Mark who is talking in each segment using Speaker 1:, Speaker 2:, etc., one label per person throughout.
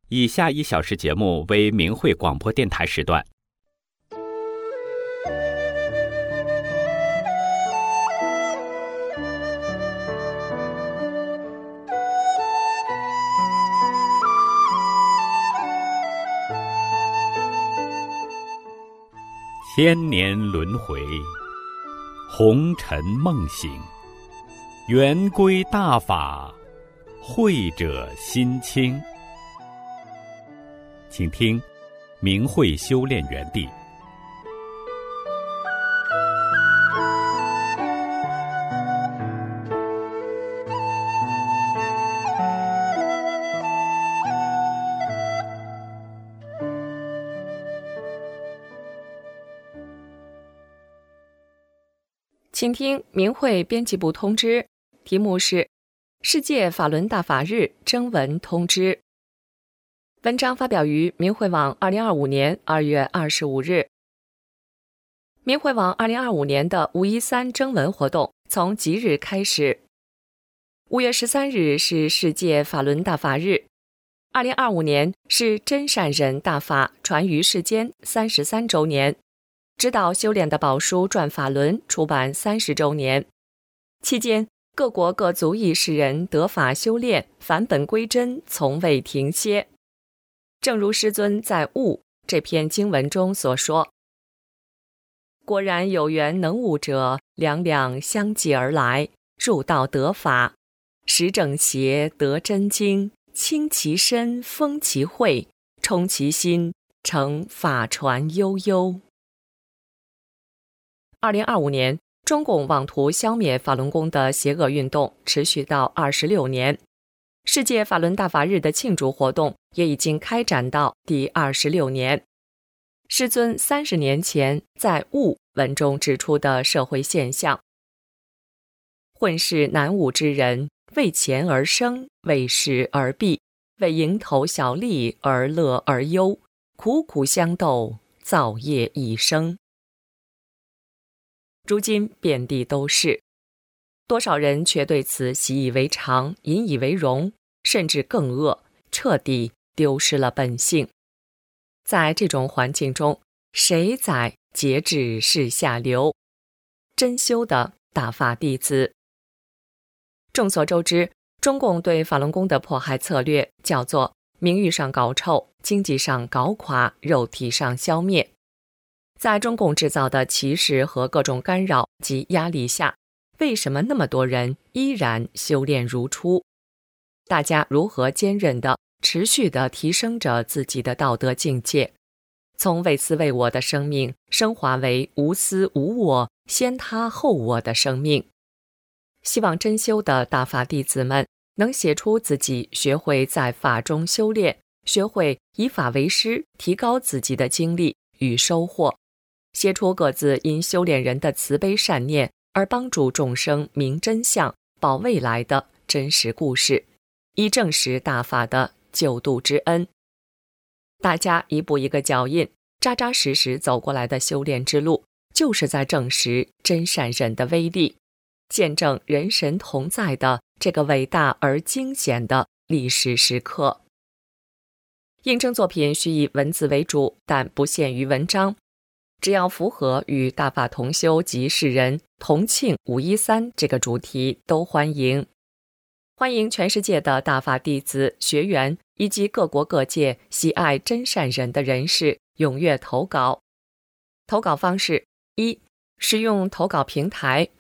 Speaker 1: 以下1小时节目为明慧广播电台时段。千年轮回，红尘梦醒，圆归大法，慧者心清。请听明慧修炼园地。
Speaker 2: 请听明慧编辑部通知，题目是世界法轮大法日征文通知。文章发表于明慧网2025年2月25日。明慧网2025年的513征文活动从即日开始。5月13日是世界法轮大法日，2025年是真善人大法传于世间33周年，指导修炼的宝书转法轮出版30周年。期间，各国各族裔世人得法修炼，返本归真，从未停歇。正如师尊在《悟》这篇经文中所说：果然有缘能悟者，两两相继而来，入道得法，识正邪，得真经，清其身，封其慧，充其心，成法传悠悠。2025年，中共妄图消灭法轮功的邪恶运动持续到26年，世界法轮大法日的庆祝活动也已经开展到第26年。师尊30年前在《悟》文中指出的社会现象：混世难悟之人，为钱而生，为势而避，为蝇头小利而乐而忧，苦苦相斗，造业一生。如今遍地都是，多少人却对此习以为常，引以为荣，甚至更恶，彻底丢失了本性。在这种环境中，谁在节制是下流？真修的大法弟子。众所周知，中共对法轮功的迫害策略叫做名誉上搞臭，经济上搞垮，肉体上消灭。在中共制造的歧视和各种干扰及压力下，为什么那么多人依然修炼如初？大家如何坚韧地、持续地提升着自己的道德境界，从为私为我的生命升华为无私无我、先他后我的生命？希望真修的大法弟子们能写出自己学会在法中修炼，学会以法为师，提高自己的经历与收获，写出各自因修炼人的慈悲善念而帮助众生明真相、保未来的真实故事，以证实大法的救度之恩。大家一步一个脚印，扎扎实实走过来的修炼之路，就是在证实真善忍的威力，见证人神同在的这个伟大而惊险的历史时刻。印证作品需以文字为主，但不限于文章，只要符合与大法同修及世人同庆513这个主题都欢迎。欢迎全世界的大法弟子、学员以及各国各界喜爱真善人的人士踊跃投稿。投稿方式：一、使用投稿平台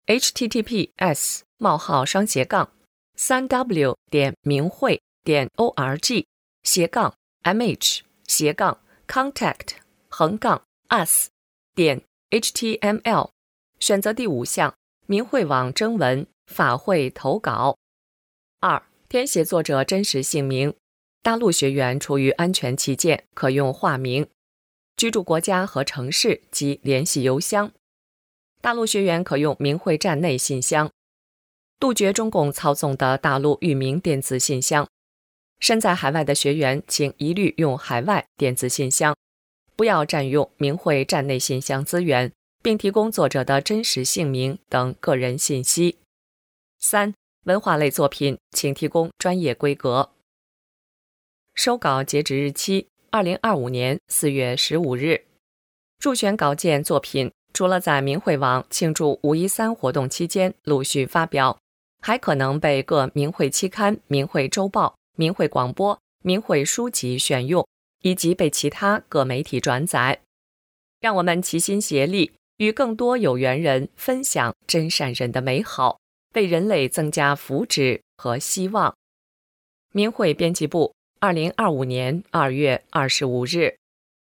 Speaker 2: https://minghui.org/contact-us.html， 选择第5项明慧网征文法会投稿。2、填写作者真实姓名，大陆学员出于安全起见可用化名，居住国家和城市及联系邮箱。大陆学员可用明慧站内信箱，杜绝中共操纵的大陆域名电子信箱。身在海外的学员请一律用海外电子信箱，不要占用明慧站内信箱资源，并提供作者的真实姓名等个人信息。3、文化类作品请提供专业规格。 收稿截止日期2025年4月15日。入选稿件作品除了在明慧网庆祝513活动期间陆续发表，还可能被各明慧期刊、明慧周报、明慧广播、明慧书籍选用，以及被其他各媒体转载。让我们齐心协力，与更多有缘人分享真善人的美好，为人类增加福祉和希望。明慧编辑部2025年2月25日。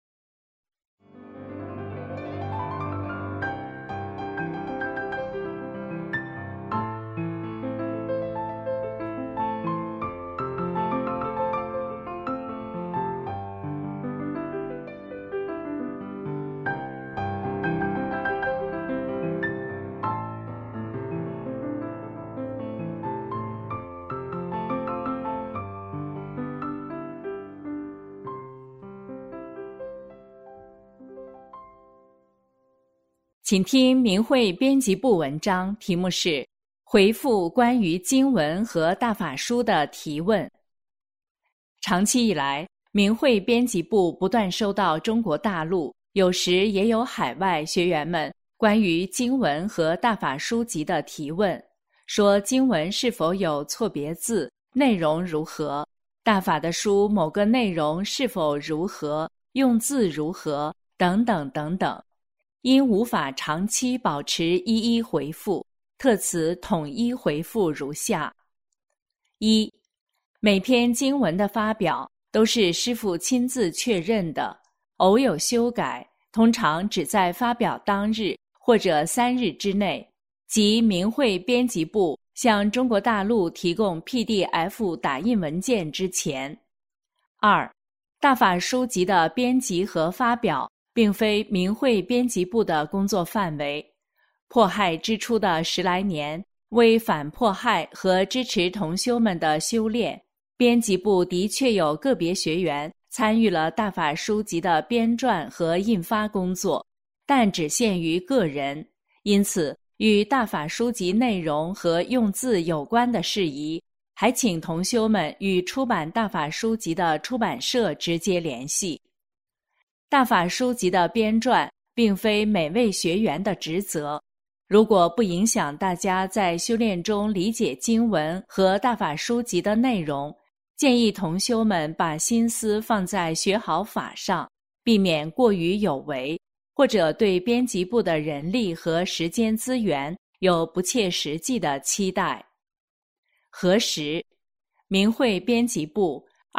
Speaker 3: 请听明慧编辑部文章，题目是《回复关于经文和大法书的提问》。长期以来，明慧编辑部不断收到中国大陆，有时也有海外学员们关于经文和大法书籍的提问，说经文是否有错别字，内容如何，大法的书某个内容是否如何，用字如何，等等等等。因无法长期保持一一回复，特此统一回复如下：一、每篇经文的发表都是师父亲自确认的，偶有修改，通常只在发表当日或者3日之内，即明慧编辑部向中国大陆提供 PDF 打印文件之前。二、大法书籍的编辑和发表并非明慧编辑部的工作范围。迫害之初的10来年，为反迫害和支持同修们的修炼，编辑部的确有个别学员参与了大法书籍的编撰和印发工作，但只限于个人，因此与大法书籍内容和用字有关的事宜，还请同修们与出版大法书籍的出版社直接联系。大法书籍的编撰并非每位学员的职责，如果不影响大家在修炼中理解经文和大法书籍的内容，建议同修们把心思放在学好法上，避免过于有为，或者对编辑部的人力和时间资源有不切实际的期待。核实：明慧编辑部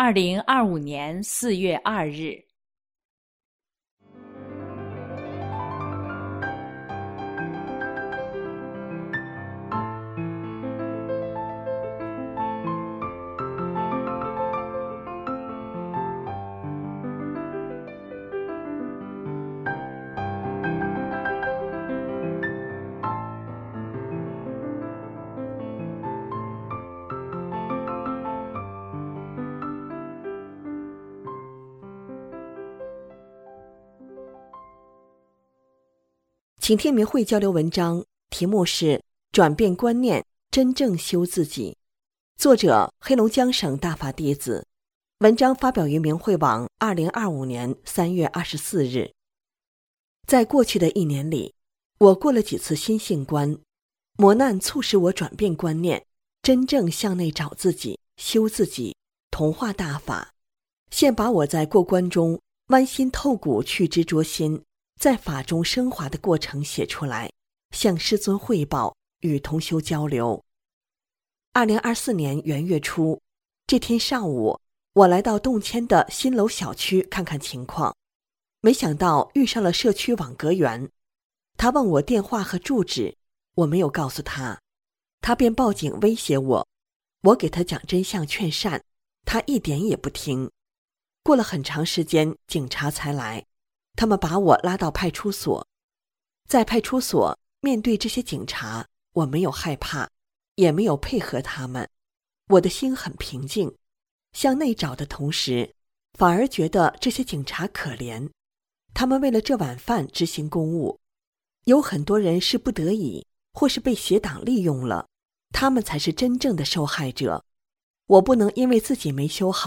Speaker 3: 2025年4月2日。
Speaker 4: 请听明慧交流文章，题目是转变观念，真正修自己。作者黑龙江省大法弟子。文章发表于明慧网2025年3月24日。在过去的1年里，我过了几次心性关，磨难促使我转变观念，真正向内找自己，修自己，同化大法。现把我在过关中剜心透骨去执着心，在法中升华的过程写出来，向师尊汇报，与同修交流。2024年元月初，这天上午，我来到洞谦的新楼小区看看情况，没想到遇上了社区网格员。他问我电话和住址，我没有告诉他，他便报警威胁我。我给他讲真相劝善，他一点也不听。过了很长时间，警察才来，他们把我拉到派出所。在派出所，面对这些警察，我没有害怕，也没有配合他们，我的心很平静。向内找的同时，反而觉得这些警察可怜，他们为了这碗饭执行公务。有很多人是不得已，或是被邪党利用了，他们才是真正的受害者。我不能因为自己没修好，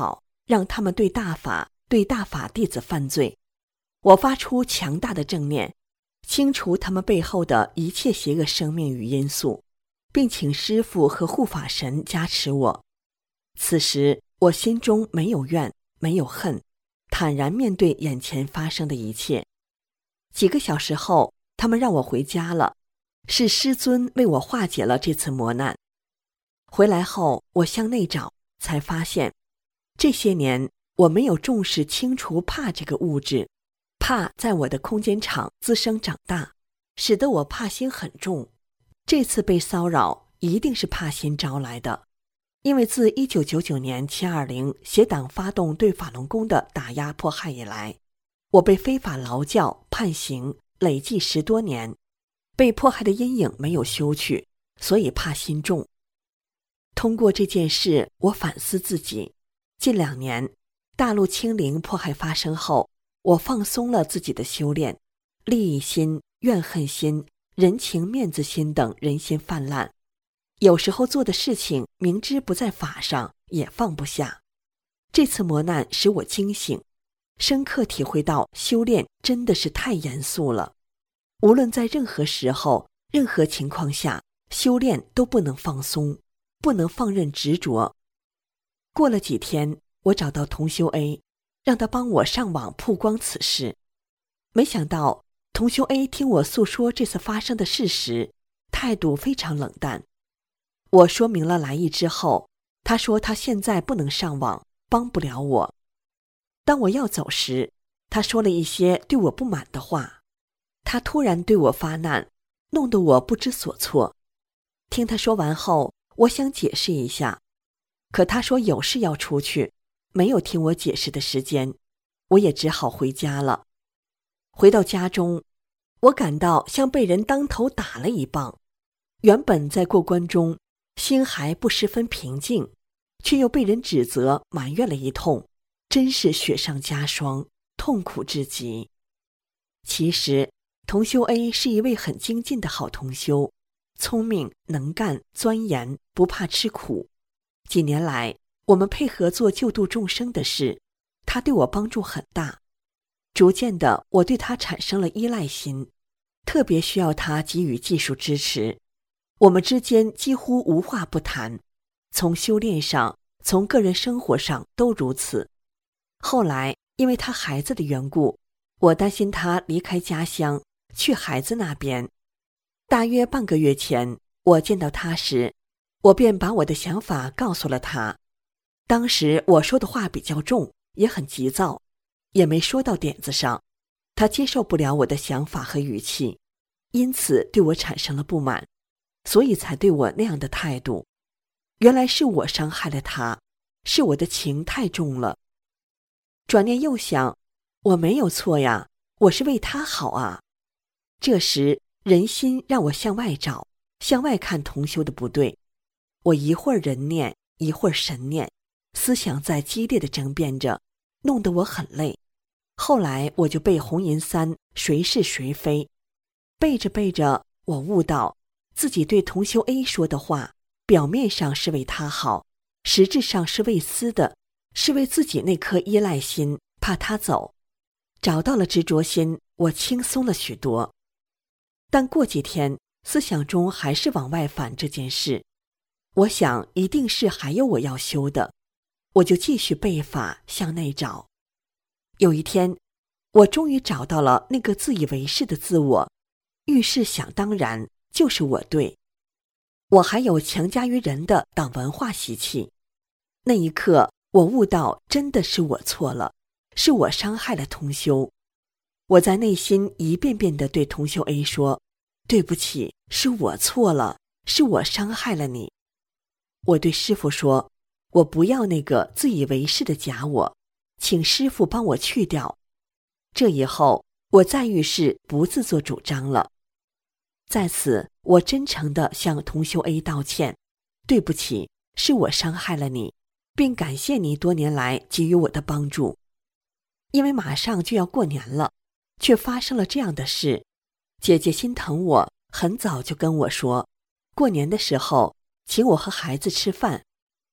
Speaker 4: 让他们对大法弟子犯罪。我发出强大的正念，清除他们背后的一切邪恶生命与因素，并请师父和护法神加持我。此时我心中没有怨，没有恨，坦然面对眼前发生的一切。几个小时后，他们让我回家了，是师尊为我化解了这次磨难。回来后，我向内找，才发现这些年我没有重视清除怕这个物质，怕在我的空间场滋生长大，使得我怕心很重。这次被骚扰一定是怕心招来的，因为自1999年720邪党发动对法轮功的打压迫害以来，我被非法劳教判刑累计10多年，被迫害的阴影没有修去，所以怕心重。通过这件事，我反思自己。近2年，大陆清零迫害发生后，我放松了自己的修炼，利益心、怨恨心、人情面子心等人心泛滥。有时候做的事情明知不在法上，也放不下。这次磨难使我惊醒，深刻体会到修炼真的是太严肃了。无论在任何时候、任何情况下，修炼都不能放松，不能放任执着。过了几天，我找到同修 A， 让他帮我上网曝光此事。没想到同修 A 听我诉说这次发生的事实，态度非常冷淡。我说明了来意之后，他说他现在不能上网，帮不了我。当我要走时，他说了一些对我不满的话。他突然对我发难，弄得我不知所措。听他说完后，我想解释一下，可他说有事要出去，没有听我解释的时间，我也只好回家了。回到家中，我感到像被人当头打了一棒。原本在过关中，心还不十分平静，却又被人指责埋怨了一通，真是雪上加霜，痛苦至极。其实同修 A 是一位很精进的好同修，聪明能干钻研，不怕吃苦。几年来我们配合做救度众生的事，他对我帮助很大。逐渐的，我对他产生了依赖心，特别需要他给予技术支持。我们之间几乎无话不谈，从修炼上，从个人生活上都如此。后来因为他孩子的缘故，我担心他离开家乡去孩子那边。大约半个月前，我见到他时，我便把我的想法告诉了他。当时我说的话比较重，也很急躁，也没说到点子上，他接受不了我的想法和语气，因此对我产生了不满，所以才对我那样的态度。原来是我伤害了他，是我的情太重了。转念又想，我没有错呀，我是为他好啊。这时人心让我向外找，向外看同修的不对。我一会儿人念，一会儿神念，思想在激烈的争辩着，弄得我很累。后来我就背红银三，谁是谁非。背着背着，我悟到自己对同修 A 说的话，表面上是为他好，实质上是为私的，是为自己那颗依赖心，怕他走。找到了执着心，我轻松了许多。但过几天，思想中还是往外反这件事。我想一定是还有我要修的，我就继续背法向内找。有一天，我终于找到了那个自以为是的自我，遇事想当然，就是我对。我还有强加于人的党文化习气。那一刻，我悟到真的是我错了，是我伤害了同修。我在内心一遍遍地对同修 A 说，对不起，是我错了，是我伤害了你。我对师父说，我不要那个自以为是的假我，请师父帮我去掉。这以后，我再遇事不自作主张了。在此，我真诚地向同修 A 道歉，对不起，是我伤害了你，并感谢你多年来给予我的帮助。因为马上就要过年了，却发生了这样的事，姐姐心疼我，很早就跟我说，过年的时候请我和孩子吃饭，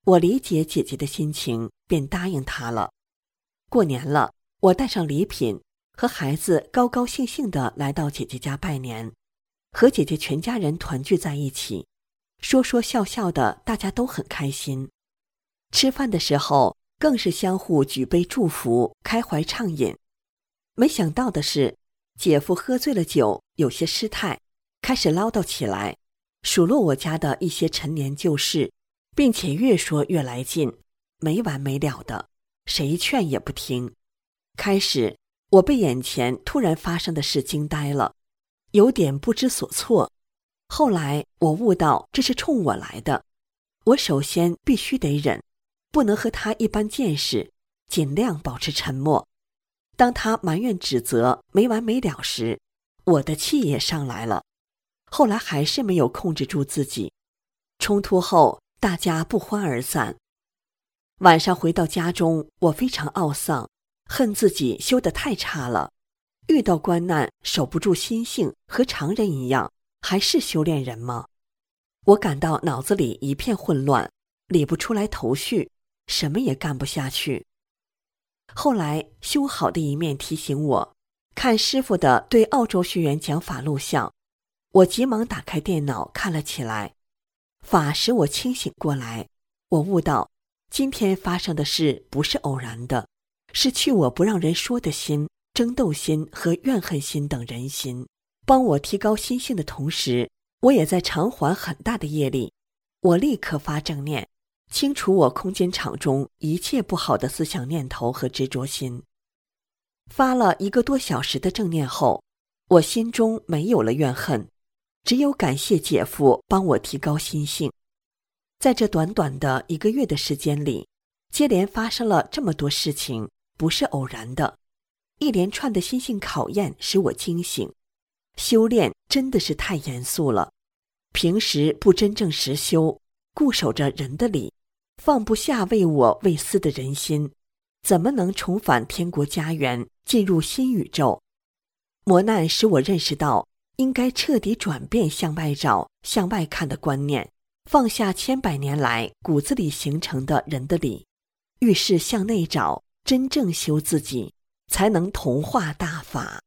Speaker 4: 我理解姐姐的心情，便答应她了。过年了，我带上礼品，和孩子高高兴兴地来到姐姐家拜年，和姐姐全家人团聚在一起，说说笑笑的，大家都很开心。吃饭的时候更是相互举杯祝福，开怀畅饮。没想到的是，姐夫喝醉了酒，有些失态，开始唠叨起来，数落我家的一些陈年旧事，并且越说越来劲，没完没了的，谁劝也不听。开始我被眼前突然发生的事惊呆了，有点不知所措。后来我悟到这是冲我来的，我首先必须得忍，不能和他一般见识，尽量保持沉默。当他埋怨指责没完没了时，我的气也上来了。后来还是没有控制住自己，冲突后大家不欢而散。晚上回到家中，我非常懊丧，恨自己修得太差了，遇到关难守不住心性，和常人一样，还是修炼人吗？我感到脑子里一片混乱，理不出来头绪，什么也干不下去。后来修好的一面提醒我，看师父的对澳洲学员讲法录像，我急忙打开电脑看了起来。法使我清醒过来，我悟到今天发生的事不是偶然的，是去我不让人说的心、争斗心和怨恨心等人心。帮我提高心性的同时，我也在偿还很大的业力。我立刻发正念，清除我空间场中一切不好的思想念头和执着心。发了1个多小时的正念后，我心中没有了怨恨，只有感谢姐夫帮我提高心性。在这短短的1个月的时间里，接连发生了这么多事情，不是偶然的。一连串的心性考验使我惊醒，修炼真的是太严肃了。平时不真正实修，固守着人的理，放不下为我为私的人心，怎么能重返天国家园，进入新宇宙？磨难使我认识到，应该彻底转变向外找、向外看的观念，放下千百年来骨子里形成的人的理，遇事向内找，真正修自己，才能同化大法。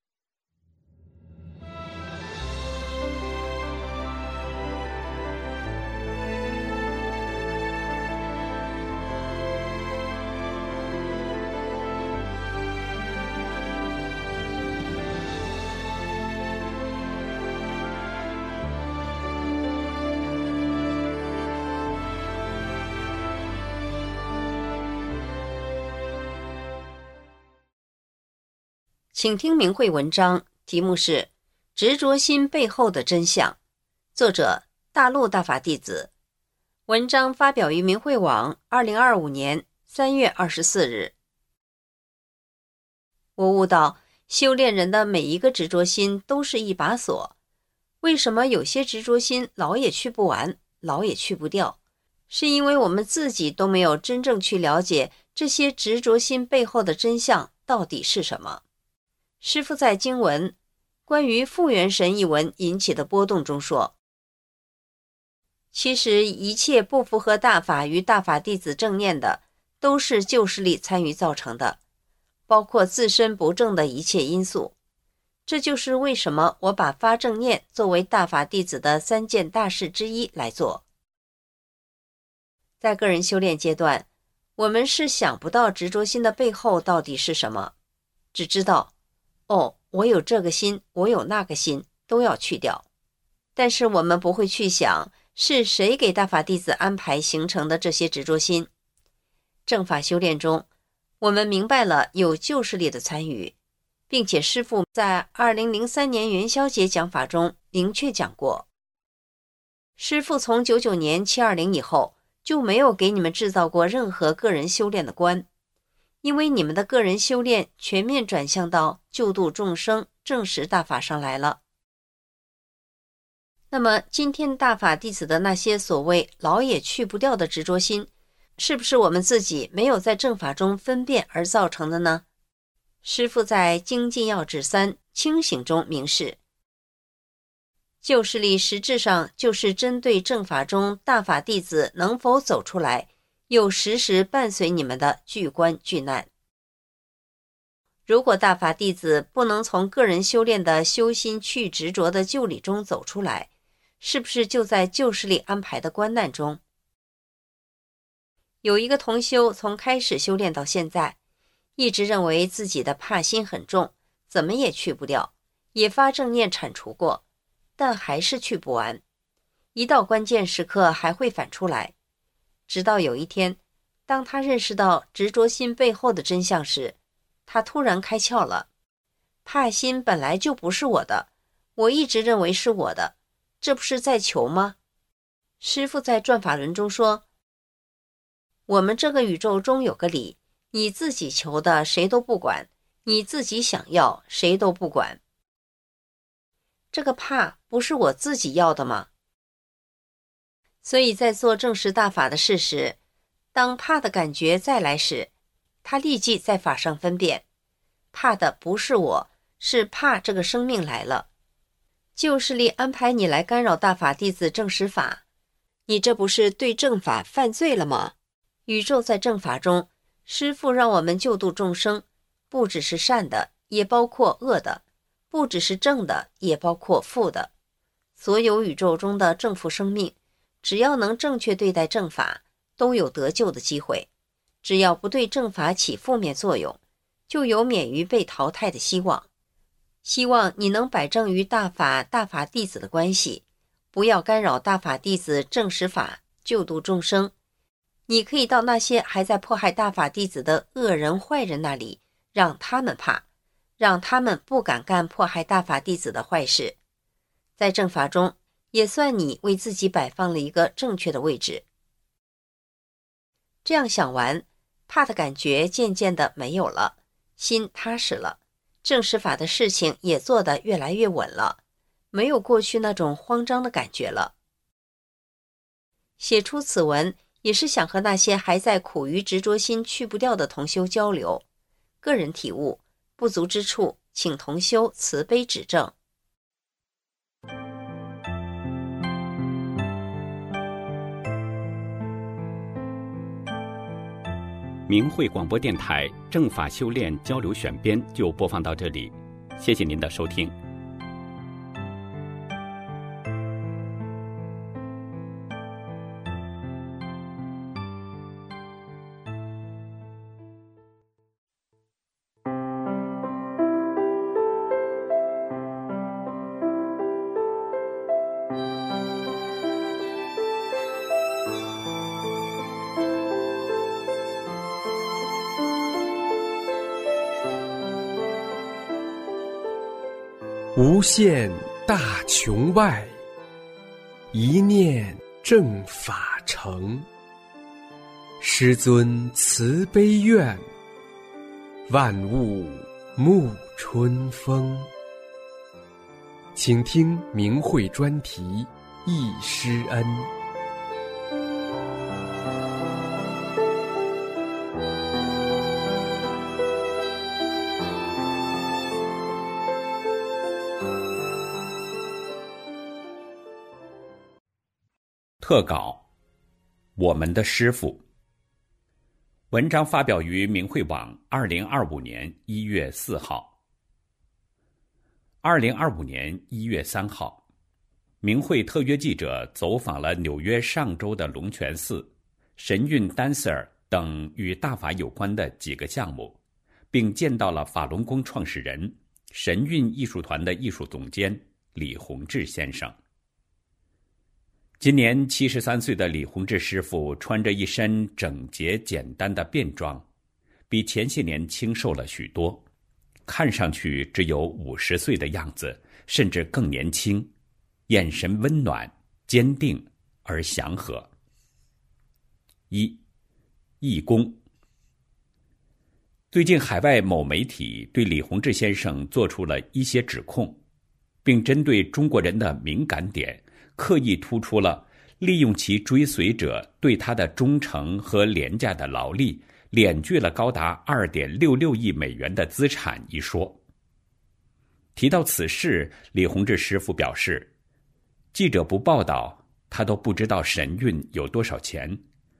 Speaker 5: 请听明慧文章，题目是《执着心背后的真相》，作者大陆大法弟子。文章发表于明慧网2025年3月24日。我悟到，修炼人的每一个执着心都是一把锁。为什么有些执着心老也去不完，老也去不掉？是因为我们自己都没有真正去了解这些执着心背后的真相到底是什么。师父在经文关于复原神一文引起的波动中说，其实一切不符合大法与大法弟子正念的，都是旧势力参与造成的，包括自身不正的一切因素。这就是为什么我把发正念作为大法弟子的3件大事之一来做。在个人修炼阶段，我们是想不到执着心的背后到底是什么，只知道我有这个心，我有那个心，都要去掉。但是我们不会去想，是谁给大法弟子安排形成的这些执着心。正法修炼中，我们明白了有旧势力的参与，并且师父在2003年元宵节讲法中明确讲过，师父从99年720以后就没有给你们制造过任何个人修炼的关，因为你们的个人修炼全面转向到救度众生、证实大法上来了。那么今天大法弟子的那些所谓老也去不掉的执着心，是不是我们自己没有在正法中分辨而造成的呢？师父在精进要旨3清醒中明示，旧势力实质上就是针对正法中大法弟子能否走出来， 又时时伴随你们的巨关巨难。如果大法弟子不能从个人修炼的修心去执着的旧理中走出来，是不是就在旧势力安排的关难中？有一个同修从开始修炼到现在，一直认为自己的怕心很重，怎么也去不掉，也发正念铲除过，但还是去不完，一到关键时刻还会反出来。直到有一天，当他认识到执着心背后的真相时，他突然开窍了。怕心本来就不是我的，我一直认为是我的，这不是在求吗？师父在转法轮中说，我们这个宇宙中有个理，你自己求的谁都不管，你自己想要谁都不管。这个怕不是我自己要的吗？所以在做证实大法的事时，当怕的感觉再来时，他立即在法上分辨，怕的不是我，是怕这个生命来了。旧势力安排你来干扰大法弟子证实法，你这不是对正法犯罪了吗？宇宙在正法中，师父让我们救度众生，不只是善的，也包括恶的，不只是正的，也包括负的。所有宇宙中的正负生命，只要能正确对待正法，都有得救的机会。只要不对正法起负面作用，就有免于被淘汰的希望。希望你能摆正于大法弟子的关系，不要干扰大法弟子证实法，救度众生。你可以到那些还在迫害大法弟子的恶人坏人那里，让他们怕，让他们不敢干迫害大法弟子的坏事。在正法中，也算你为自己摆放了一个正确的位置。这样想完，怕的感觉渐渐的没有了，心踏实了，证实法的事情也做得越来越稳了，没有过去那种慌张的感觉了。写出此文也是想和那些还在苦于执着心去不掉的同修交流，个人体悟不足之处，请同修慈悲指正。
Speaker 1: 明慧广播电台正法修炼交流选编就播放到这里，谢谢您的收听。
Speaker 6: 无限大穹外，一念正法成。师尊慈悲愿，万物沐春风。请听明慧专题忆师恩。
Speaker 1: 特稿：我们的师父。文章发表于明慧网2025年1月4号。2025年1月3号，明慧特约记者走访了纽约上州的龙泉寺、神韵 Dancer 等与大法有关的几个项目，并见到了法轮功创始人、神韵艺术团的艺术总监李洪志先生。今年73岁的李洪志师傅穿着一身整洁简单的便装，比前些年清瘦了许多，看上去只有50岁的样子，甚至更年轻，眼神温暖、坚定而祥和。义工。最近海外某媒体对李洪志先生做出了一些指控，并针对中国人的敏感点刻意突出了利用其追随者对他的忠诚和廉价的劳力，敛聚了高达2.66亿美元的资产一说。提到此事，李洪志师傅表示，记者不报道，他都不知道神韵有多少钱，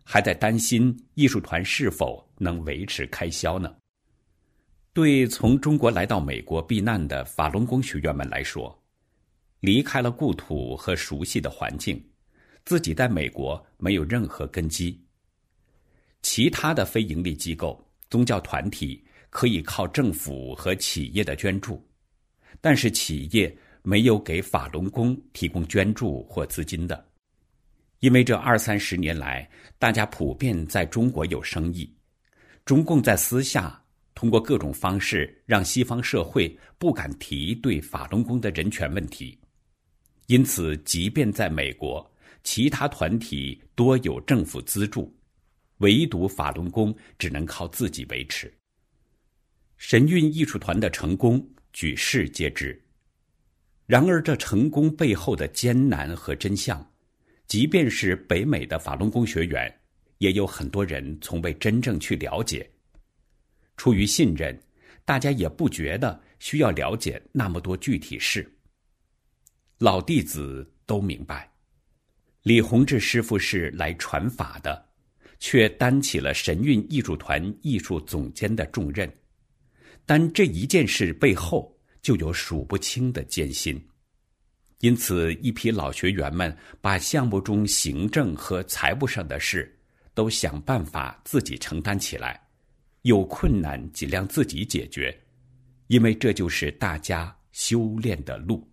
Speaker 1: 还在担心艺术团是否能维持开销呢。对从中国来到美国避难的法轮功学员们来说，离开了故土和熟悉的环境，自己在美国没有任何根基。其他的非营利机构、宗教团体可以靠政府和企业的捐助，但是企业没有给法轮功提供捐助或资金的。因为这20-30年来，大家普遍在中国有生意，中共在私下通过各种方式让西方社会不敢提对法轮功的人权问题。因此，即便在美国，其他团体多有政府资助，唯独法轮功只能靠自己维持。神韵艺术团的成功举世皆知，然而这成功背后的艰难和真相，即便是北美的法轮功学员，也有很多人从未真正去了解。出于信任，大家也不觉得需要了解那么多具体事。老弟子都明白，李洪志师父是来传法的，却担起了神韵艺术团艺术总监的重任。但这一件事背后就有数不清的艰辛，因此一批老学员们把项目中行政和财务上的事都想办法自己承担起来，有困难尽量自己解决，因为这就是大家修炼的路。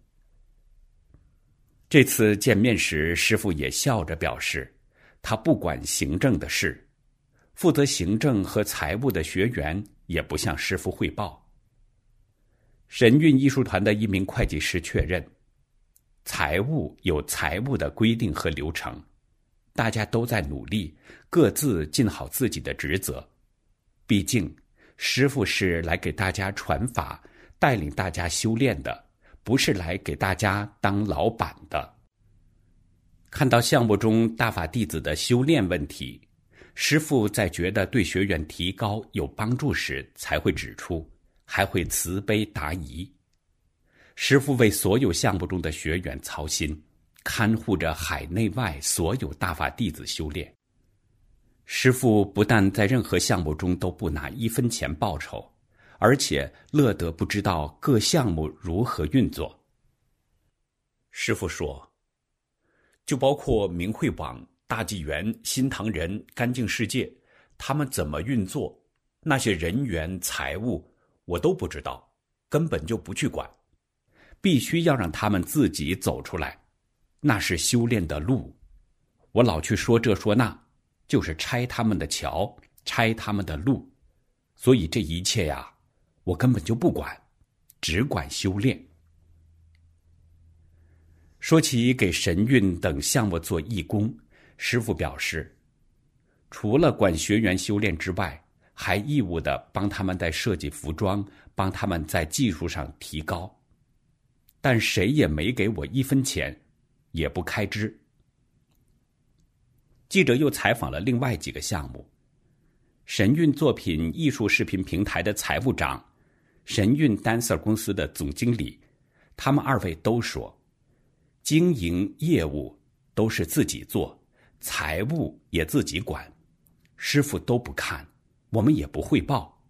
Speaker 1: 这次见面时，师父也笑着表示，他不管行政的事，负责行政和财务的学员也不向师父汇报。神韵艺术团的一名会计师确认，财务有财务的规定和流程，大家都在努力，各自尽好自己的职责。毕竟，师父是来给大家传法，带领大家修炼的，不是来给大家当老板的。看到项目中大法弟子的修炼问题，师父在觉得对学员提高有帮助时才会指出，还会慈悲答疑。师父为所有项目中的学员操心，看护着海内外所有大法弟子修炼。师父不但在任何项目中都不拿1分钱报酬，而且乐得不知道各项目如何运作。师父说，就包括明慧网、大纪元、新唐人、干净世界，他们怎么运作，那些人员、财务我都不知道，根本就不去管，必须要让他们自己走出来，那是修炼的路。我老去说这说那，就是拆他们的桥，拆他们的路，所以这一切呀，我根本就不管，只管修炼。说起给神韵等项目做义工，师父表示，除了管学员修炼之外，还义务地帮他们在设计服装，帮他们在技术上提高。但谁也没给我1分钱，也不开支。记者又采访了另外几个项目，神韵作品艺术视频平台的财务长，神韵 Dancer 公司的总经理，他们2位都说，经营业务都是自己做，财务也自己管，师父都不看，我们也不汇报。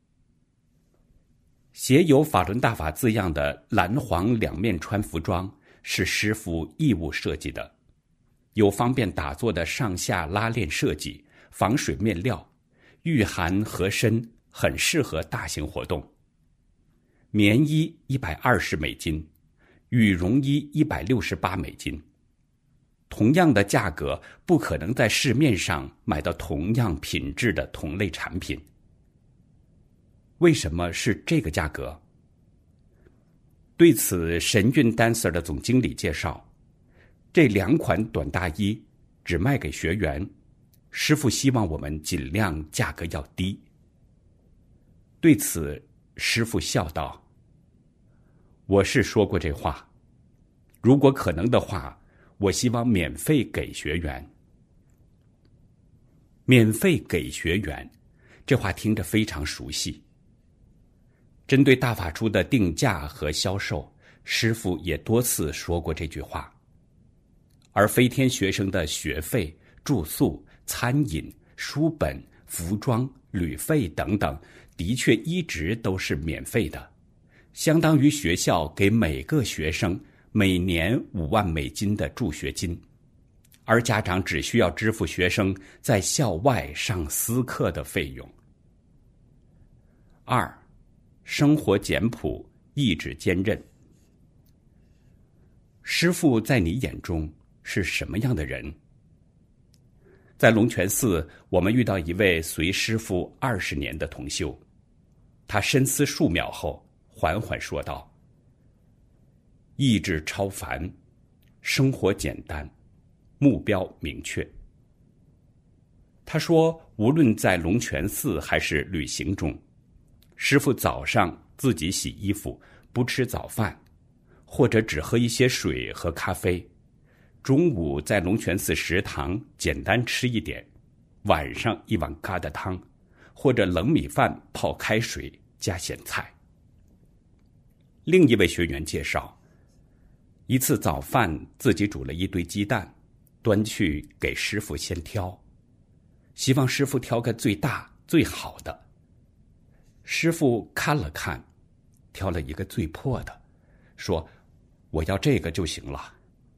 Speaker 1: 写有法轮大法字样的蓝黄2面穿服装是师父义务设计的，有方便打坐的上下拉链设计，防水面料，御寒合身，很适合大型活动。棉衣$120，羽绒衣$168，同样的价格不可能在市面上买到同样品质的同类产品。为什么是这个价格？对此，神韵 Dancer 的总经理介绍，这2款短大衣只卖给学员，师父希望我们尽量价格要低。对此，师父笑道，我是说过这话，如果可能的话，我希望免费给学员。免费给学员，这话听着非常熟悉。针对大法书的定价和销售，师父也多次说过这句话。而飞天学生的学费、住宿、 餐饮、书本、服装、旅费等等，的确一直都是免费的，相当于学校给每个学生每年5万美金的助学金，而家长只需要支付学生在校外上私课的费用。2. 生活简朴，意志坚韧。师父在你眼中是什么样的人？在龙泉寺，我们遇到一位随师父20年的同修，他深思数秒后缓缓说道：意志超凡，生活简单，目标明确。他说，无论在龙泉寺还是旅行中，师父早上自己洗衣服，不吃早饭，或者只喝一些水和咖啡，中午在龙泉寺食堂简单吃一点，晚上一碗疙瘩汤，或者冷米饭泡开水加咸菜。另一位学员介绍，一次早饭自己煮了一堆鸡蛋，端去给师父先挑，希望师父挑个最大最好的。师父看了看，挑了一个最破的，说：我要这个就行了。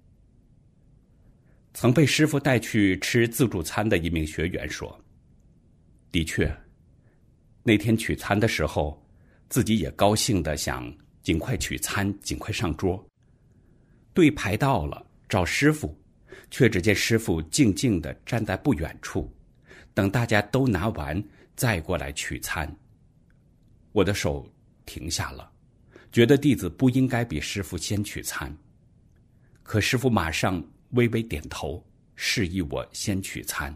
Speaker 1: 曾被师父带去吃自助餐的一名学员说，的确，那天取餐的时候，自己也高兴地想尽快取餐，尽快上桌。队排到了，找师父，却只见师父静静地站在不远处，等大家都拿完再过来取餐。我的手停下了，觉得弟子不应该比师父先取餐。可师父马上微微点头，示意我先取餐。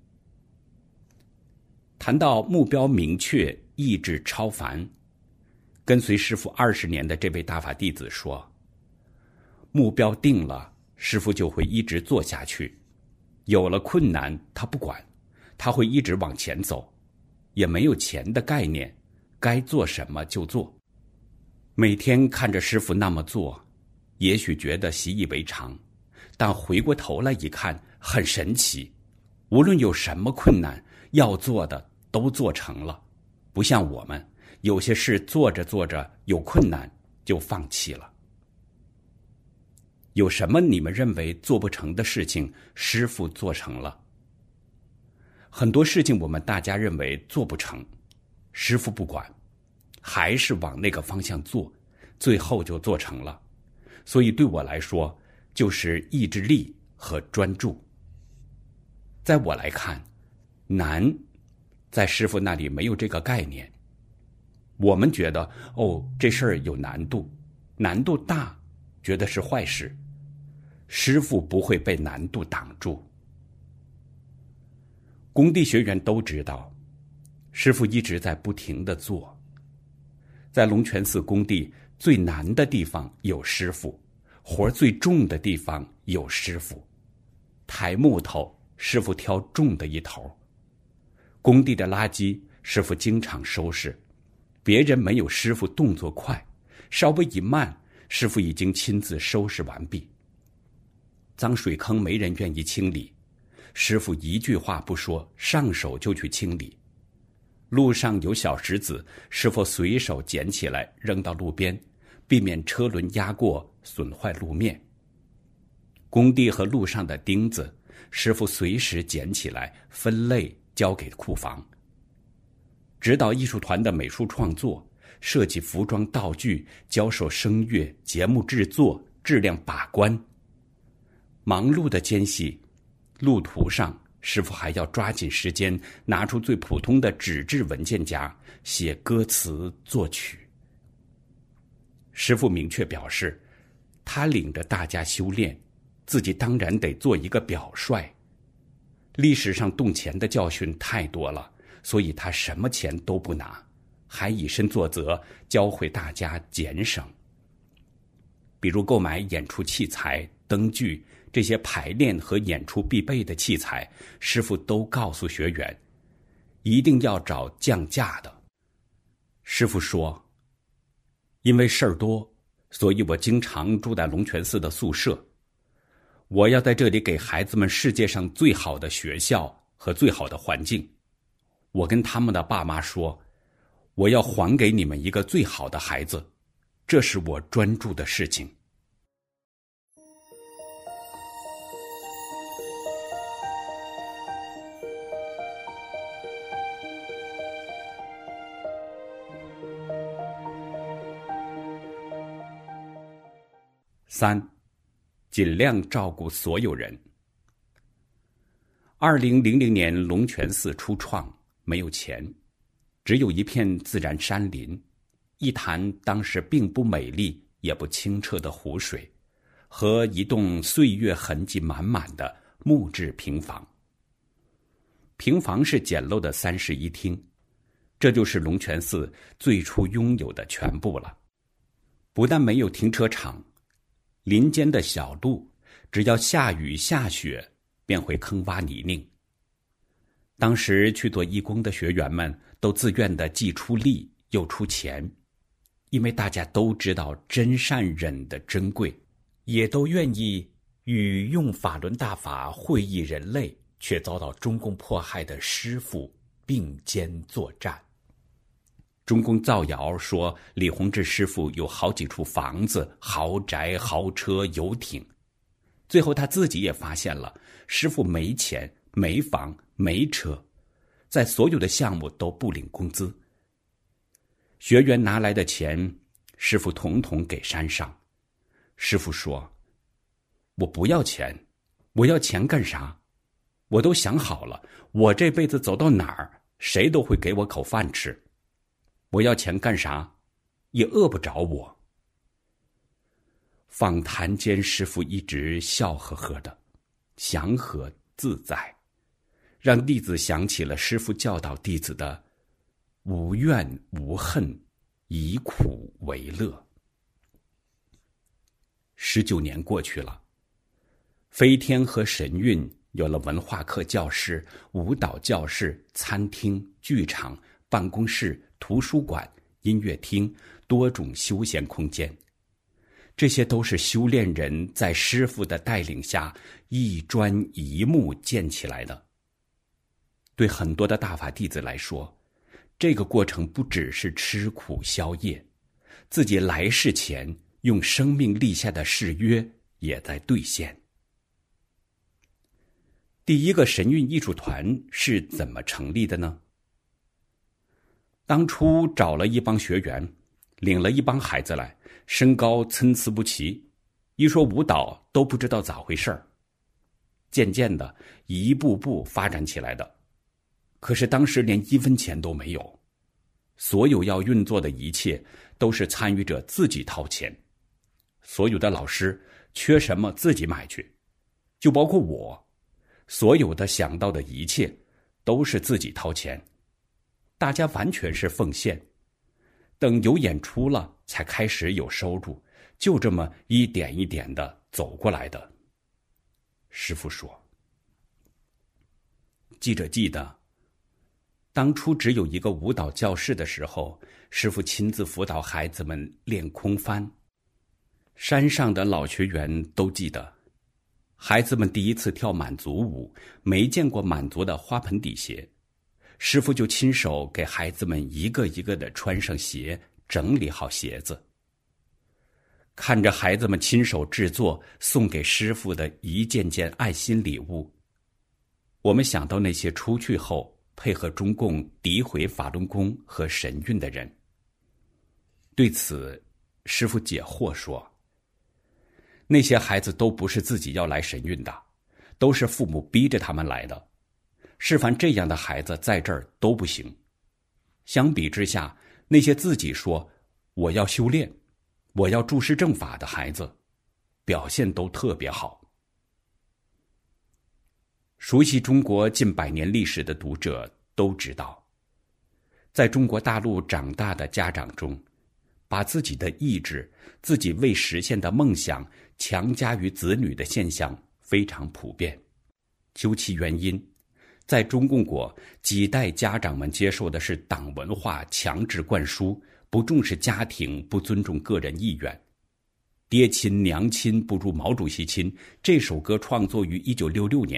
Speaker 1: 谈到目标明确，意志超凡，跟随师父20年的这位大法弟子说，目标定了，师父就会一直做下去，有了困难他不管，他会一直往前走，也没有钱的概念，该做什么就做。每天看着师父那么做，也许觉得习以为常，但回过头来一看，很神奇，无论有什么困难，要做的都做成了，不像我们有些事做着做着有困难就放弃了。有什么你们认为做不成的事情，师父做成了？很多事情我们大家认为做不成，师父不管，还是往那个方向做，最后就做成了。所以对我来说，就是意志力和专注。在我来看，难，在师父那里没有这个概念。我们觉得，这事儿有难度，难度大，觉得是坏事。师父不会被难度挡住。工地学员都知道，师父一直在不停地做。在龙泉寺工地最难的地方有师父，活最重的地方有师父。抬木头，师父挑重的一头。工地的垃圾，师父经常收拾，别人没有师父动作快，稍微一慢，师父已经亲自收拾完毕。脏水坑没人愿意清理，师父一句话不说，上手就去清理。路上有小石子，师父随手捡起来扔到路边，避免车轮压过损坏路面。工地和路上的钉子，师父随时捡起来分类交给库房。指导艺术团的美术创作，设计服装道具，教授声乐节目制作，质量把关。忙碌的间隙，路途上师父还要抓紧时间，拿出最普通的纸质文件夹，写歌词作曲。师父明确表示，他领着大家修炼，自己当然得做一个表率。历史上动钱的教训太多了，所以他什么钱都不拿，还以身作则，教会大家俭省。比如购买演出器材、灯具，这些排练和演出必备的器材，师父都告诉学员，一定要找降价的。师父说，因为事儿多，所以我经常住在龙泉寺的宿舍。我要在这里给孩子们世界上最好的学校、 和最好的环境。我跟他们的爸妈说，我要还给你们一个最好的孩子，这是我专注的事情。3. 尽量照顾所有人。2000年龙泉寺初创，没有钱，只有一片自然山林，一潭当时并不美丽也不清澈的湖水，和一栋岁月痕迹满满的木质平房。平房是简陋的3室1厅，这就是龙泉寺最初拥有的全部了。不但没有停车场，林间的小路只要下雨下雪便会坑洼泥泞。当时去做义工的学员们都自愿地既出力又出钱，因为大家都知道真善忍的珍贵，也都愿意与用法轮大法惠益人类却遭到中共迫害的师父并肩作战。中共造谣说李洪志师父有好几处房子、豪宅、豪车、游艇，最后他自己也发现了师父没钱、没房、没车，在所有的项目都不领工资。学员拿来的钱，师父统统给山上。师父说，我不要钱，我要钱干啥？我都想好了，我这辈子走到哪儿，谁都会给我口饭吃。我要钱干啥？也饿不着我。访谈间，师父一直笑呵呵的，祥和自在，让弟子想起了师父教导弟子的无怨无恨，以苦为乐。19年过去了，飞天和神韵有了文化课教室、舞蹈教室、餐厅、剧场、办公室、图书馆、音乐厅，多种休闲空间。这些都是修炼人在师父的带领下一砖一木建起来的。对很多的大法弟子来说，这个过程不只是吃苦消业，自己来世前用生命立下的誓约也在兑现。第一个神韵艺术团是怎么成立的呢？当初找了一帮学员，领了一帮孩子来，身高参差不齐，一说舞蹈都不知道咋回事儿。渐渐的，一步步发展起来的。可是当时连1分钱都没有，所有要运作的一切都是参与者自己掏钱。所有的老师缺什么自己买去，就包括我，所有的想到的一切都是自己掏钱。大家完全是奉献，等有演出了才开始有收入，就这么一点一点的走过来的。师父说，记者记得当初只有一个舞蹈教室的时候，师父亲自辅导孩子们练空翻。山上的老学员都记得，孩子们第一次跳满族舞，没见过满族的花盆底鞋，师父就亲手给孩子们一个一个的穿上鞋，整理好鞋子。看着孩子们亲手制作送给师父的一件件爱心礼物，我们想到那些出去后配合中共诋毁法轮功和神韵的人。对此，师父解惑说，那些孩子都不是自己要来神韵的，都是父母逼着他们来的。示范这样的孩子在这儿都不行。相比之下，那些自己说我要修炼，我要注释正法的孩子，表现都特别好。熟悉中国近100年历史的读者都知道，在中国大陆长大的家长中，把自己的意志、自己未实现的梦想强加于子女的现象非常普遍。究其原因，在中共国，几代家长们接受的是党文化强制灌输，不重视家庭，不尊重个人意愿。爹亲娘亲不如毛主席亲这首歌创作于1966年，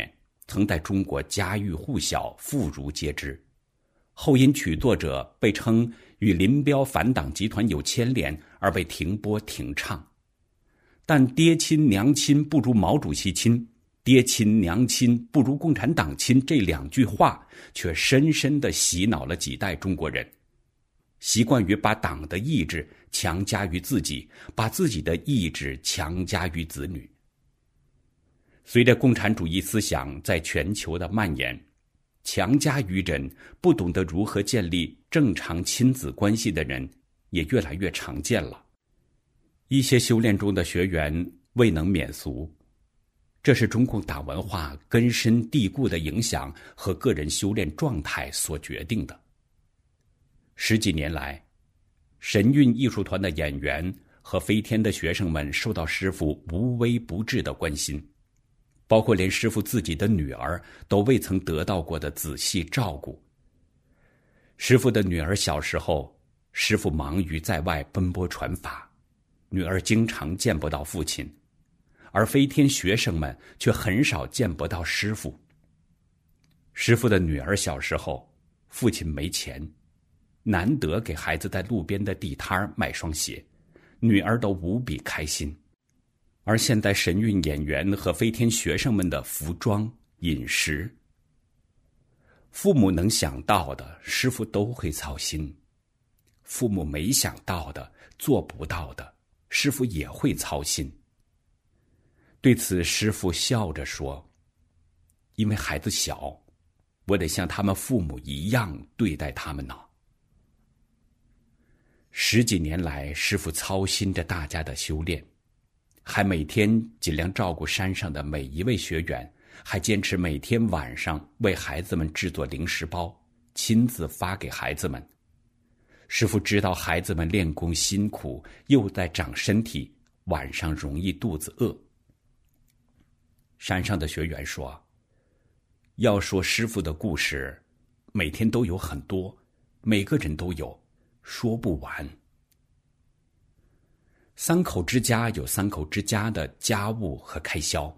Speaker 1: 曾在中国家喻户晓，妇孺皆知。后因曲作者被称与林彪反党集团有牵连而被停播停唱。但爹亲娘亲不如毛主席亲，爹亲娘亲不如共产党亲这2句话却深深地洗脑了几代中国人，习惯于把党的意志强加于自己，把自己的意志强加于子女。随着共产主义思想在全球的蔓延，强加于人、不懂得如何建立正常亲子关系的人也越来越常见了。一些修炼中的学员未能免俗，这是中共党文化根深蒂固的影响和个人修炼状态所决定的。10几年来，神韵艺术团的演员和飞天的学生们受到师父无微不至的关心，包括连师父自己的女儿都未曾得到过的仔细照顾。师父的女儿小时候，师父忙于在外奔波传法，女儿经常见不到父亲，而飞天学生们却很少见不到师父。师父的女儿小时候，父亲没钱，难得给孩子在路边的地摊卖双鞋，女儿都无比开心。而现在神韵演员和飞天学生们的服装、饮食，父母能想到的，师父都会操心；父母没想到的、做不到的，师父也会操心。对此，师父笑着说：“因为孩子小，我得像他们父母一样对待他们呢。”10几年来，师父操心着大家的修炼，还每天尽量照顾山上的每一位学员，还坚持每天晚上为孩子们制作零食包，亲自发给孩子们。师父知道孩子们练功辛苦，又在长身体，晚上容易肚子饿。山上的学员说：“要说师父的故事，每天都有很多，每个人都有，说不完。3口之家有3口之家的家务和开销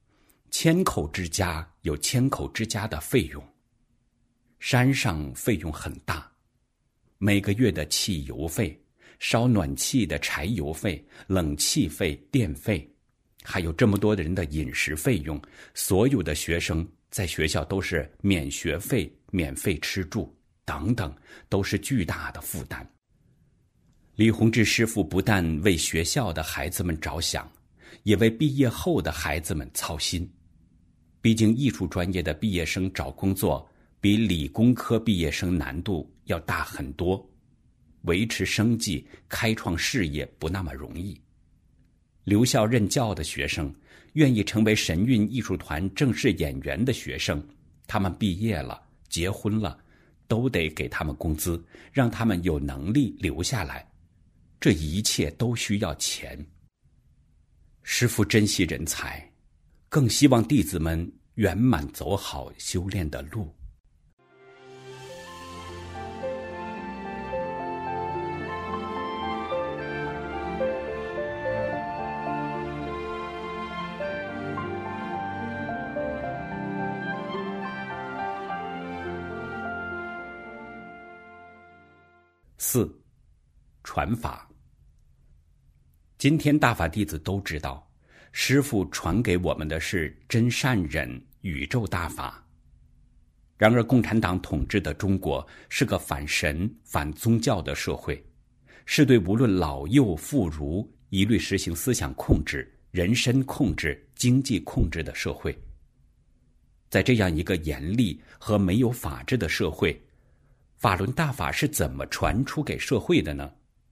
Speaker 1: ，1000口之家有1000口之家的费用。山上费用很大，每个月的汽油费、烧暖气的柴油费、冷气费、电费，还有这么多的人的饮食费用，所有的学生在学校都是免学费、免费吃住等等，都是巨大的负担。李洪志师父不但为学校的孩子们着想，也为毕业后的孩子们操心。毕竟艺术专业的毕业生找工作比理工科毕业生难度要大很多，维持生计、开创事业不那么容易。留校任教的学生，愿意成为神韵艺术团正式演员的学生，他们毕业了、结婚了，都得给他们工资，让他们有能力留下来。这一切都需要钱。师父珍惜人才，更希望弟子们圆满走好修炼的路。4. 传法。今天大法弟子都知道，师父传给我们的是真善忍宇宙大法。然而共产党统治的中国是个反神反宗教的社会，是对无论老幼妇孺一律实行思想控制、人身控制、经济控制的社会。在这样一个严厉和没有法治的社会，法轮大法是怎么传出给社会的呢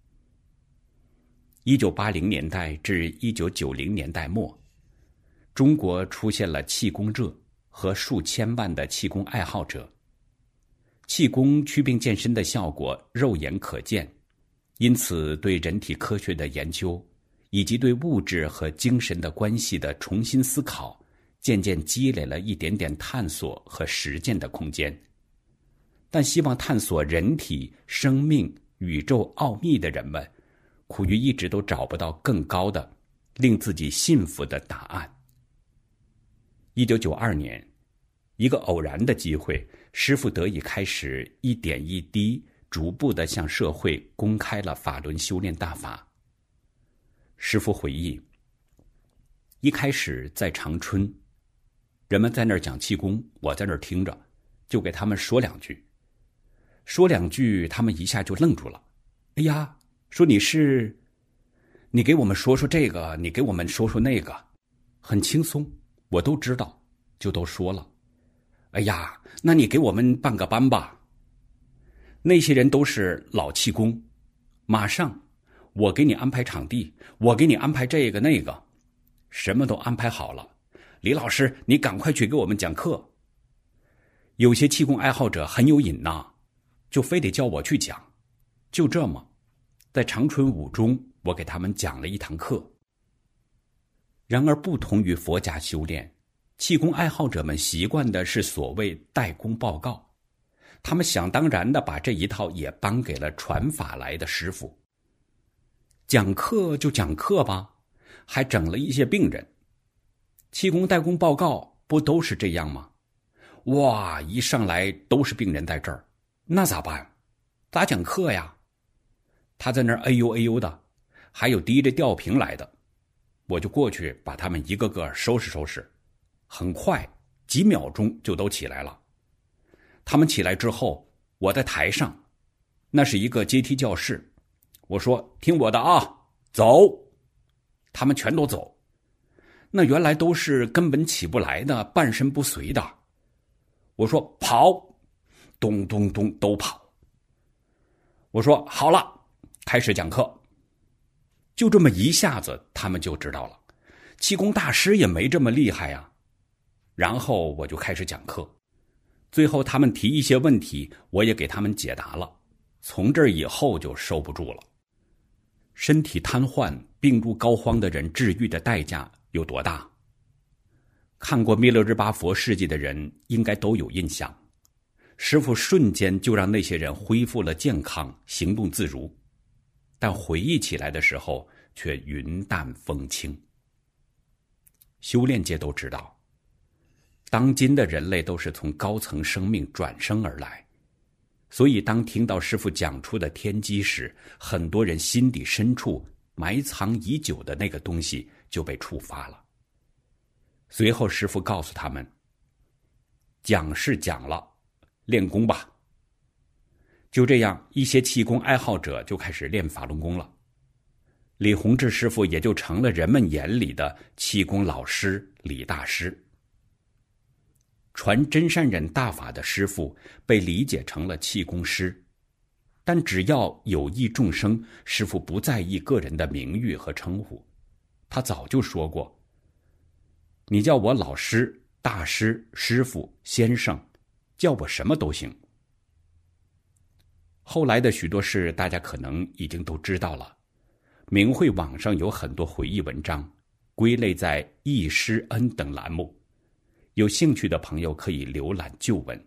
Speaker 1: ？1980年代至1990年代末，中国出现了气功热和数千万的气功爱好者。气功祛病健身的效果肉眼可见，因此对人体科学的研究，以及对物质和精神的关系的重新思考，渐渐积累了一点点探索和实践的空间。但希望探索人体、生命、宇宙奥秘的人们，苦于一直都找不到更高的、令自己信服的答案。1992年， 一个偶然的机会，师父得以开始一点一滴逐步地向社会公开了法轮修炼大法。师父回忆，一开始在长春，人们在那儿讲气功，我在那儿听着，就给他们说两句，他们一下就愣住了。哎呀，说你给我们说说这个，你给我们说说那个，很轻松，我都知道，就都说了。哎呀，那你给我们办个班吧。那些人都是老气功，马上我给你安排场地，我给你安排这个那个，什么都安排好了。李老师，你赶快去给我们讲课。有些气功爱好者很有瘾呐，就非得叫我去讲。就这么，在长春5中，我给他们讲了一堂课。然而不同于佛家修炼，气功爱好者们习惯的是所谓代功报告，他们想当然的把这一套也搬给了传法来的师傅。讲课就讲课吧，还整了一些病人。气功代功报告不都是这样吗？哇，一上来都是病人在这儿，那咋办？咋讲课呀？他在那儿哎呦哎呦的，还有提着吊瓶来的，我就过去把他们一个个收拾收拾，很快几秒钟就都起来了。他们起来之后，我在台上，那是一个阶梯教室，我说听我的啊，走，他们全都走。那原来都是根本起不来的，半身不遂的。我说跑，咚咚咚都跑。我说好了，开始讲课。就这么一下子，他们就知道了，气功大师也没这么厉害呀。然后我就开始讲课，最后他们提一些问题，我也给他们解答了。从这儿以后就收不住了。身体瘫痪、病入膏肓的人治愈的代价有多大？看过《弥勒日巴佛事迹》的人应该都有印象，师父瞬间就让那些人恢复了健康，行动自如，但回忆起来的时候却云淡风轻。修炼界都知道，当今的人类都是从高层生命转生而来，所以当听到师父讲出的天机时，很多人心底深处埋藏已久的那个东西就被触发了。随后师父告诉他们，讲是讲了，练功吧。就这样，一些气功爱好者就开始练法轮功了。李洪志师父也就成了人们眼里的气功老师李大师。传真善忍大法的师父被理解成了气功师，但只要有益众生，师父不在意个人的名誉和称呼。他早就说过，你叫我老师、大师、师父、先生，叫我什么都行。后来的许多事大家可能已经都知道了，明慧网上有很多回忆文章，归类在忆师恩等栏目，有兴趣的朋友可以浏览旧文。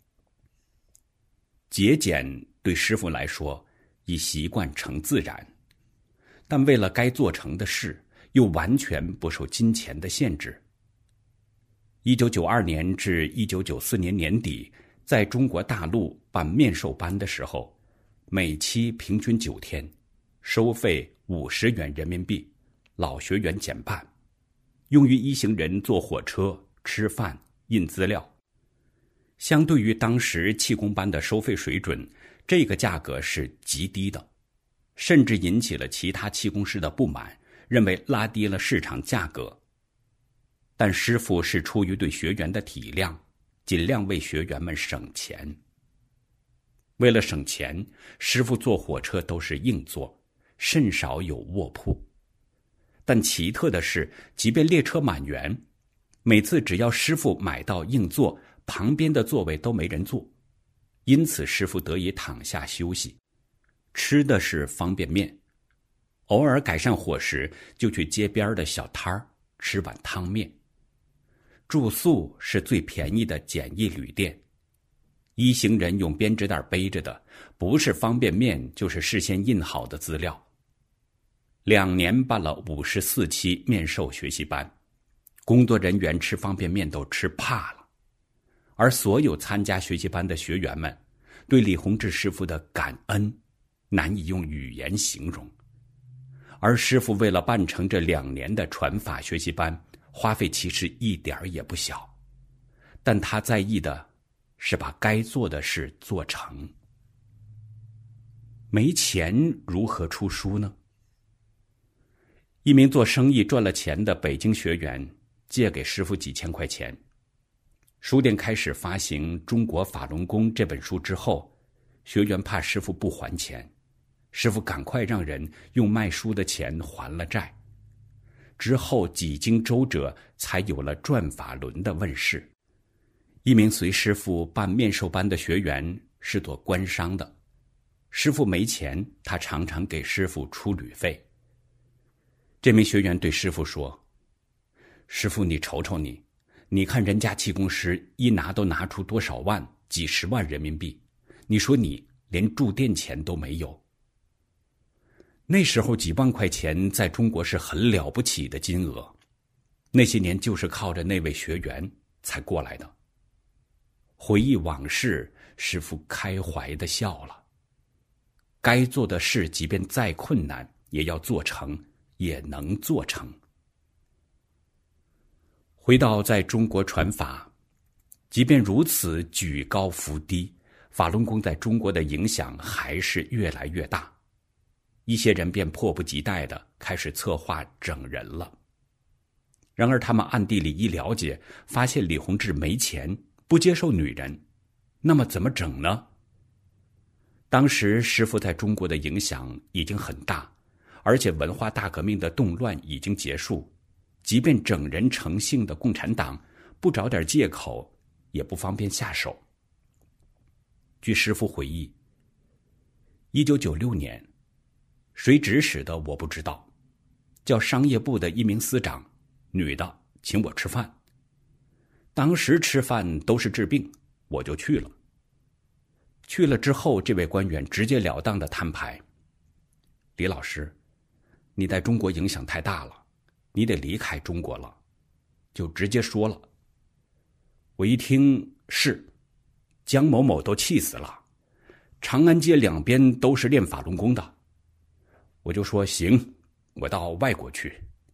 Speaker 1: 节俭对师父来说已习惯成自然，但为了该做成的事，又完全不受金钱的限制。1992年至1994年年底，在中国大陆办面授班的时候，每期平均9天，收费50元人民币，老学员减半，用于一行人坐火车、吃饭、印资料。相对于当时气功班的收费水准，这个价格是极低的，甚至引起了其他气功师的不满，认为拉低了市场价格。但师父是出于对学员的体谅，尽量为学员们省钱。为了省钱，师父坐火车都是硬座，甚少有卧铺。但奇特的是，即便列车满员，每次只要师父买到硬座，旁边的座位都没人坐，因此师父得以躺下休息。吃的是方便面，偶尔改善伙食，就去街边的小摊儿吃碗汤面。住宿是最便宜的简易旅店，一行人用编织袋背着的，不是方便面就是事先印好的资料。2年办了54期面授学习班，工作人员吃方便面都吃怕了。 而所有参加学习班的学员们对李洪志师傅的感恩难以用语言形容。而师傅为了办成这2年的传法学习班，花费其实一点儿也不小，但他在意的是把该做的事做成。没钱如何出书呢？一名做生意赚了钱的北京学员借给师傅几千块钱，书店开始发行《中国法轮功》这本书之后，学员怕师傅不还钱，师傅赶快让人用卖书的钱还了债。之后几经周折，才有了转法轮的问世。一名随师傅办面授班的学员是做官商的，师傅没钱，他常常给师傅出旅费。这名学员对师傅说：师傅，你瞅瞅你看人家气功师一拿都拿出多少万，几十万人民币，你说你连住店钱都没有。那时候几万块钱在中国是很了不起的金额，那些年就是靠着那位学员才过来的。回忆往事，师傅开怀地笑了。该做的事即便再困难也要做成，也能做成。回到在中国传法，即便如此举高扶低，法轮功在中国的影响还是越来越大。一些人便迫不及待地开始策划整人了。然而他们暗地里一了解，发现李洪志没钱，不接受女人，那么怎么整呢？当时师父在中国的影响已经很大，而且文化大革命的动乱已经结束，即便整人成性的共产党不找点借口，也不方便下手。据师父回忆，1996年，谁指使的我不知道，叫商业部的一名司长，女的，请我吃饭。当时吃饭都是治病，我就去了。去了之后，这位官员直截了当的摊牌：李老师，你在中国影响太大了，你得离开中国了，就直接说了。我一听是，江某某都气死了，长安街两边都是练法轮功的。我就说行，我到外国去。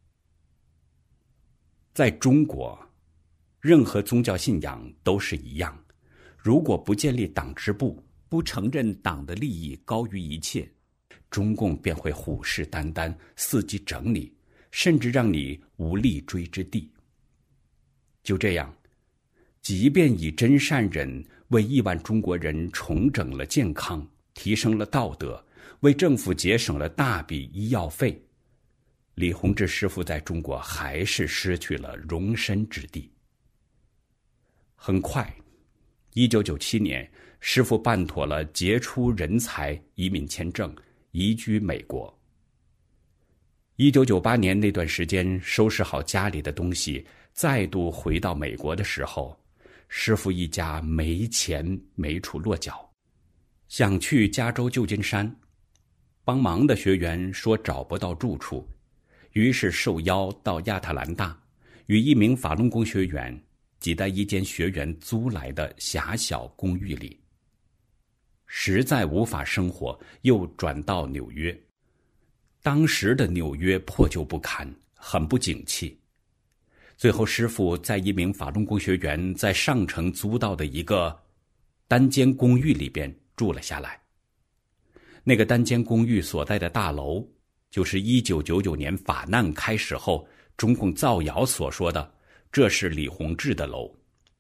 Speaker 1: 在中国，任何宗教信仰都是一样，如果不建立党支部，不承认党的利益高于一切，中共便会虎视眈眈，伺机整你，甚至让你无立锥之地。就这样，即便以真善忍为亿万中国人重整了健康，提升了道德，为政府节省了大笔医药费，李洪志师父在中国还是失去了容身之地。很快，1997年，师父办妥了杰出人才移民签证，移居美国。1998年那段时间，收拾好家里的东西，再度回到美国的时候，师父一家没钱没处落脚，想去加州旧金山。帮忙的学员说找不到住处，于是受邀到亚特兰大，与一名法轮功学员挤在一间学员租来的狭小公寓里。实在无法生活，又转到纽约。当时的纽约破旧不堪，很不景气。最后师父在一名法轮功学员在上城租到的一个单间公寓里边住了下来。那个单间公寓所在的大楼，就是1999年法难开始后中共造谣所说的这是李洪志的楼。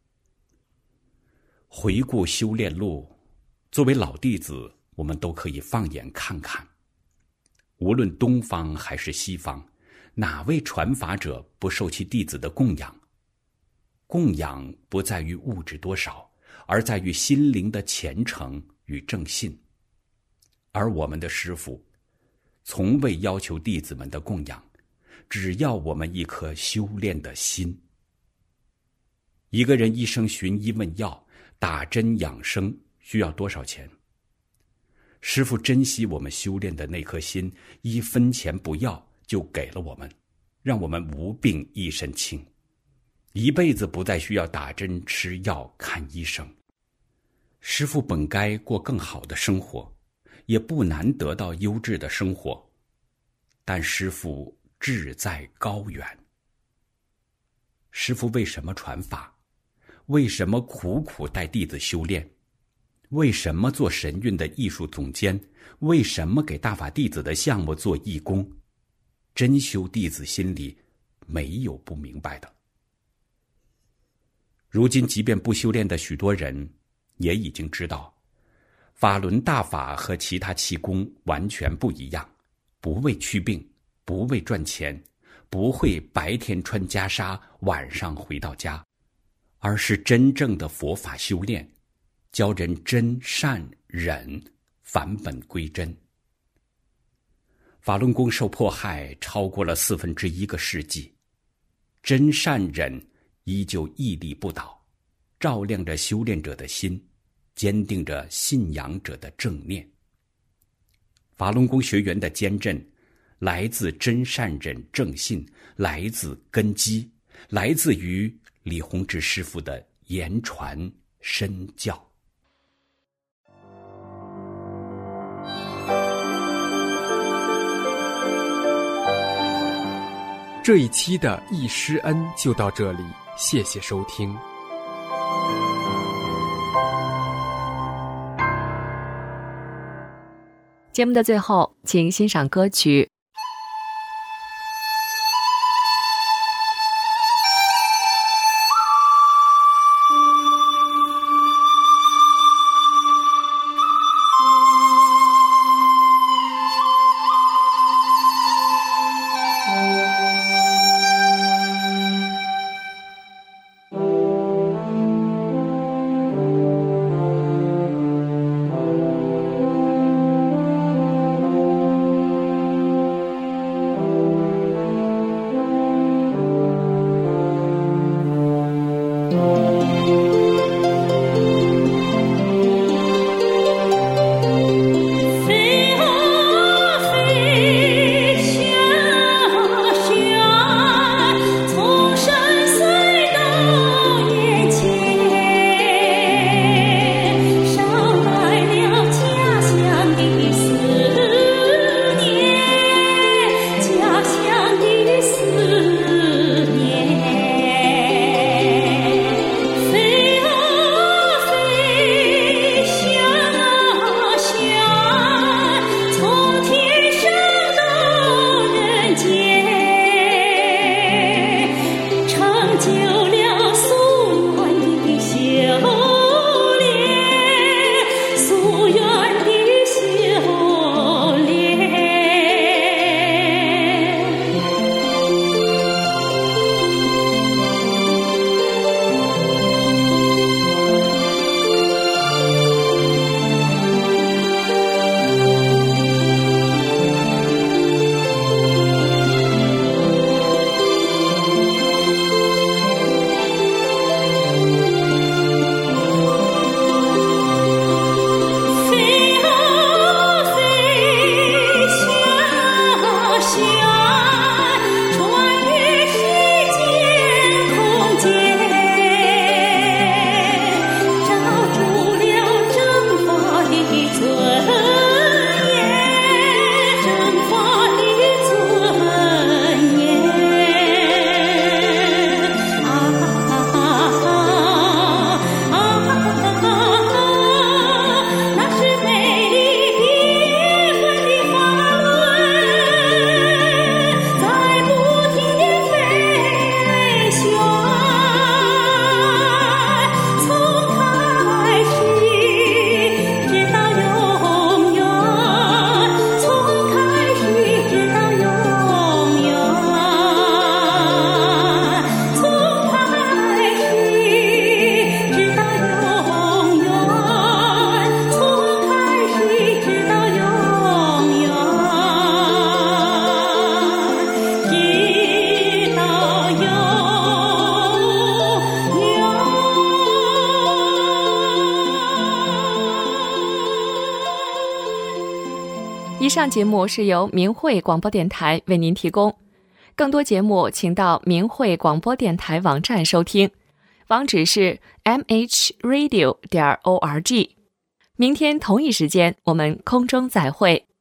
Speaker 1: 回顾修炼路，作为老弟子，我们都可以放眼看看，无论东方还是西方，哪位传法者不受其弟子的供养？供养不在于物质多少，而在于心灵的虔诚与正信。而我们的师父从未要求弟子们的供养，只要我们一颗修炼的心。一个人一生寻医问药，打针养生需要多少钱？师父珍惜我们修炼的那颗心，一分钱不要就给了我们，让我们无病一身轻。 一辈子不再需要打针、吃药、看医生。师父本该过更好的生活，也不难得到优质的生活，但师父志在高远。师父为什么传法？为什么苦苦带弟子修炼？为什么做神韵的艺术总监？为什么给大法弟子的项目做义工？真修弟子心里没有不明白的。如今即便不修炼的许多人也已经知道，法轮大法和其他气功完全不一样，不为祛病，不为赚钱，不会白天穿袈裟，晚上回到家，而是真正的佛法修炼，教人真善忍，返本归真。法轮功受迫害超过了1/4个世纪，真善忍依旧屹立不倒，照亮着修炼者的心，坚定着信仰者的正念。法轮功学员的坚韧来自真善忍正信，来自根基，来自于李洪志师父的言传身教。
Speaker 6: 这一期的易师恩就到这里，谢谢收听。
Speaker 2: 节目的最后，请欣赏歌曲。以上节目是由明慧广播电台为您提供。 更多节目请到明慧广播电台网站收听，网址是 mhradio.org。明天同一时间我们空中再会。